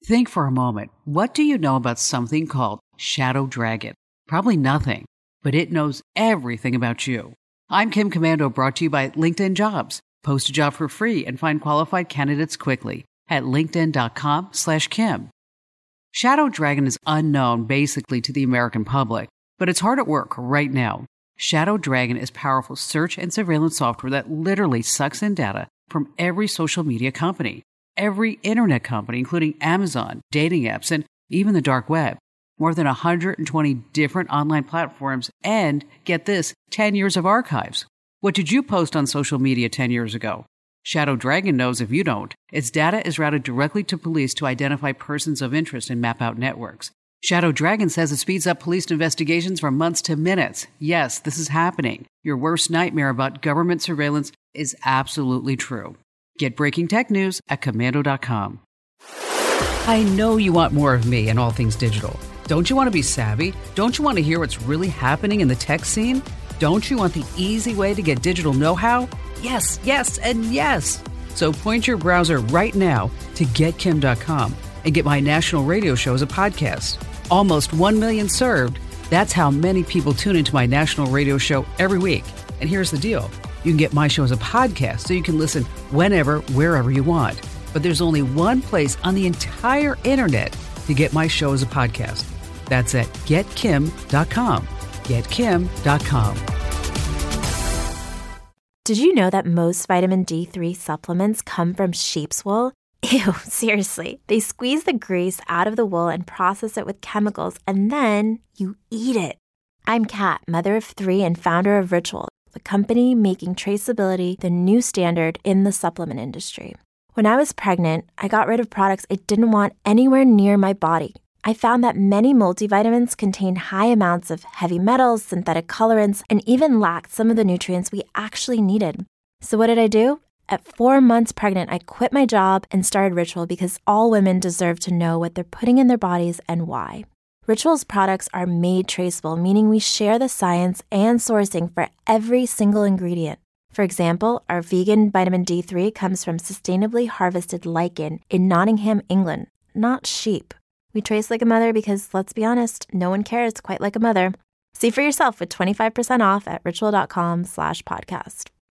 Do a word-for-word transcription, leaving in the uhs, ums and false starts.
Think for a moment. What do you know about something called Shadow Dragon? Probably nothing, but it knows everything about you. I'm Kim Komando, brought to you by LinkedIn Jobs. Post a job for free and find qualified candidates quickly at linkedin.com slash Kim. Shadow Dragon is unknown basically to the American public, but it's hard at work right now. Shadow Dragon is powerful search and surveillance software that literally sucks in data from every social media company, every internet company, including Amazon, dating apps, and even the dark web. More than one hundred twenty different online platforms and, get this, ten years of archives. What did you post on social media ten years ago? Shadow Dragon knows if you don't. Its data is routed directly to police to identify persons of interest and map out networks. Shadow Dragon says it speeds up police investigations from months to minutes. Yes, this is happening. Your worst nightmare about government surveillance is absolutely true. Get breaking tech news at komando dot com. I know you want more of me and all things digital. Don't you want to be savvy? Don't you want to hear what's really happening in the tech scene? Don't you want the easy way to get digital know-how? Yes, yes, and yes. So point your browser right now to get kim dot com and get my national radio show as a podcast. Almost one million served. That's how many people tune into my national radio show every week. And here's the deal. You can get my show as a podcast so you can listen whenever, wherever you want. But there's only one place on the entire internet to get my show as a podcast. That's at get kim dot com. get kim dot com. Did you know that most vitamin D three supplements come from sheep's wool? Ew, seriously. They squeeze the grease out of the wool and process it with chemicals, and then you eat it. I'm Kat, mother of three and founder of Ritual, the company making traceability the new standard in the supplement industry. When I was pregnant, I got rid of products I didn't want anywhere near my body. I found that many multivitamins contain high amounts of heavy metals, synthetic colorants, and even lacked some of the nutrients we actually needed. So what did I do? At four months pregnant, I quit my job and started Ritual because all women deserve to know what they're putting in their bodies and why. Ritual's products are made traceable, meaning we share the science and sourcing for every single ingredient. For example, our vegan vitamin D three comes from sustainably harvested lichen in Nottingham, England, not sheep. We trace like a mother because, let's be honest, no one cares quite like a mother. See for yourself with twenty-five percent off at ritual.com slash podcast.